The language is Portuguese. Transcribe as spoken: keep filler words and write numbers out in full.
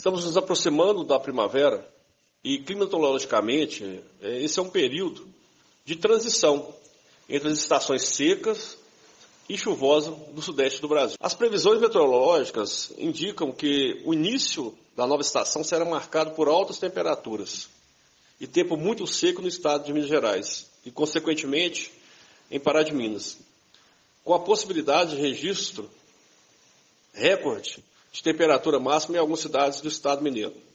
Estamos nos aproximando da primavera e, climatologicamente, esse é um período de transição entre as estações secas e chuvosas do sudeste do Brasil. As previsões meteorológicas indicam que o início da nova estação será marcado por altas temperaturas e tempo muito seco no estado de Minas Gerais e, consequentemente, em Pará de Minas, com a possibilidade de registro recorde de temperatura máxima em algumas cidades do estado mineiro.